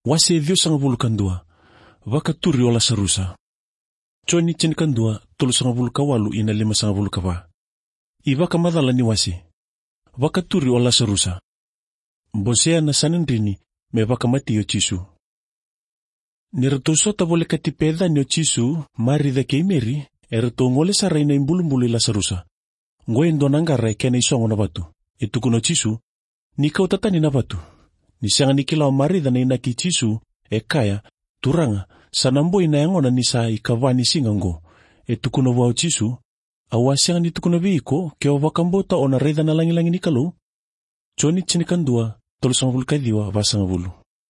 Wase vio sangavulu kandua, vakaturi o Lasarusa. Choni chini kandua, tolu sangavulu kawalu ina 5 sangavulu kava. Ivaka madala ni wase. Vakaturi o Lasarusa. Mbosea na sanandrini me vakamati yo chisu. Niratosota vole katipeda ni yo chisu, marida keimeri, erato ngole sarai na imbulumbulu Lasarusa. Ngoe ndonangara ekena isongo na batu. Etukuno chisu, ni kautatani na batu. Nisanga nikila o marida na inaki chisu, ekaya, turanga, sanambo inayangona nisa ikavani singango. Etukuno wao chisu, awasianga nitukuno viiko, keo wakambota ona reda na langilangi nikalo. Choni chinikandua, tolu sangavulu kadiwa vasangavulu.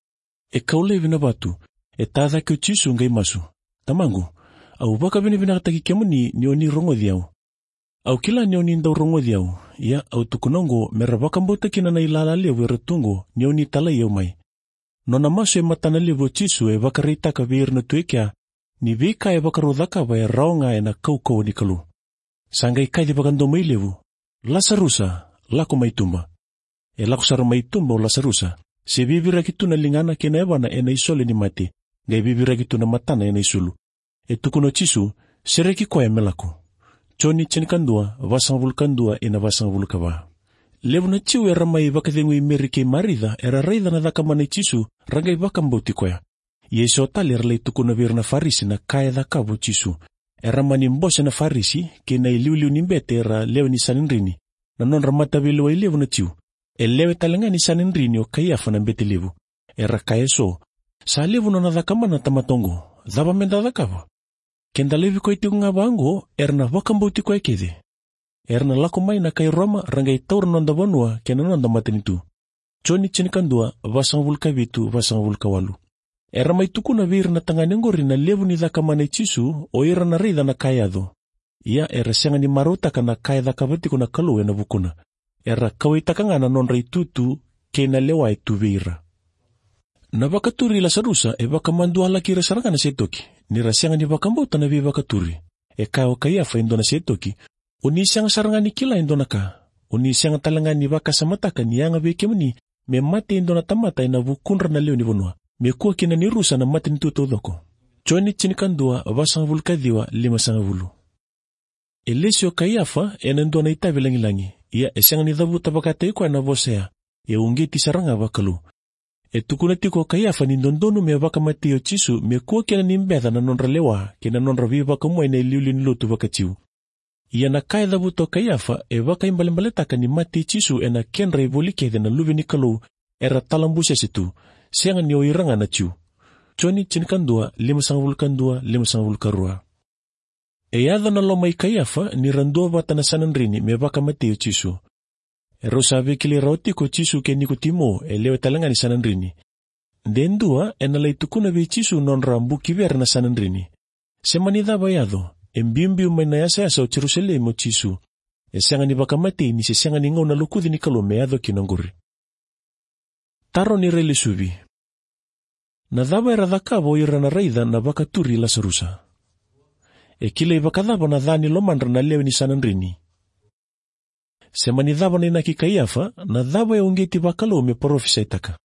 Ekaule na batu, etada keo chisu ngai masu. Tamangu, au baka vina kataki kemu ni oni rongo diao. Au kila ni oni ndau rongo diao, ya au tukunongo mera wakambota kina na ilala lewe retungo ni oni tala yao mai. Nona masu matana lewe chisu wakareitaka na tuekea, ni vika wakarodhaka raonga na kau nikalu. Sangai kaidi wakando mailewu, Lasarusa, lako maitumba. Lako sara maitumba o Lasarusa, se bibira kitu na lingana kena ewana isole ni mati, gai bibira kitu na matana isulu. Tukuno chisu, sereki kwa melako. Choni chinikandua, vasangavulu kandua ina vasangavulu kava. Lewu na chiu ramai vakadhengu imerike marida, raida na dhakamana chisu, rangai vakambauti kwaya. Yeso tali ralai tukuno virna farisi na kaya dhakavu chisu. Ramani mbose na farisi, kena iliuliu nimbete lewe ni sanindrini, na non ramata vilewa ilewu na chiu. Lewe talanga ni sanindrini o Kayafa na mbete lewu. Kaya so, sa lewu na dhakamana tamatongo, dhaba menda dhakava. Kenda levi ko iti nga bango, na wakambauti kwa ekede. Na lako mai na kay Roma rangai taur nonda bonua kena nonda matinitu. Choni chinikandua vasangavulu kavitu vasangavulu kawalu. Mai tukuna vir na tanganengori na levu ni dhakamana chisu o na rida na kayado. Ia sianga ni marotaka na kaya dhakavati na kaluwe na vukuna. Kawaitakanga na nonra itutu kena lewa itu vira. Na vakaturi Lasarusa vakamandua laki resaranga na setoki. Ni rasianga ni vakambota na vakaturi. Kao Kayafa indona setoki. Unisianga saranga ni kila indona ka. Unisianga talanga ni vakasamataka ni yanga vekemuni. Me mate indona tamata ina vukunra na leo ni vonua. Me kuwa kina ni rusa na mate nituto dhoko. Choni chinikandua vasangavulu kadiwa 5 sangavulu. Elesio Kayafa ndona itavi langilangi. Ia sianga ni dhavuta vakata ikwa na vosea. Ungeti saranga vakalu. Tukuna tiko Kayafa ni ndondonu me vakamati yo chisu me kuwa kena ni mbetha na nonra lewa kena nonra viva kamua ina iliuli nilotu vakachiu. Ia na kaya dhavuto Kayafa vakaimbalimbaletaka ni mati chisu na kenra ivolikede na luvi nikalu talambusya situ, sianga ni oiranga na chiu. Choni chinikandua 5 sangavulu kandua 5 sangavulu karua. Adha na lomai Kayafa ni randua vata na sanandrini me vakamati yo chisu. Rosa vekili rauti ko chisu ke Nikotimo lewe talanga ni sanandrini. Ndendua enalai tukuna ve chisu non rambu kiver na sanandrini. Semanidha bayado, embimbiu mainayasa o Jerusalem chisu. Sianga ni vakamati ni sianga ni ngau na lukudhi ni kalome adho kinanguri. Taro ni rele suvi. Nadhaba dhakavo na raida na vakaturi Lasarusa. Kile vakadhaba na dhani lomandra na lewe ni sanandrini. Semanidhaba na inaki Kayafa na dhaba ungeti vakalome porofisa itaka.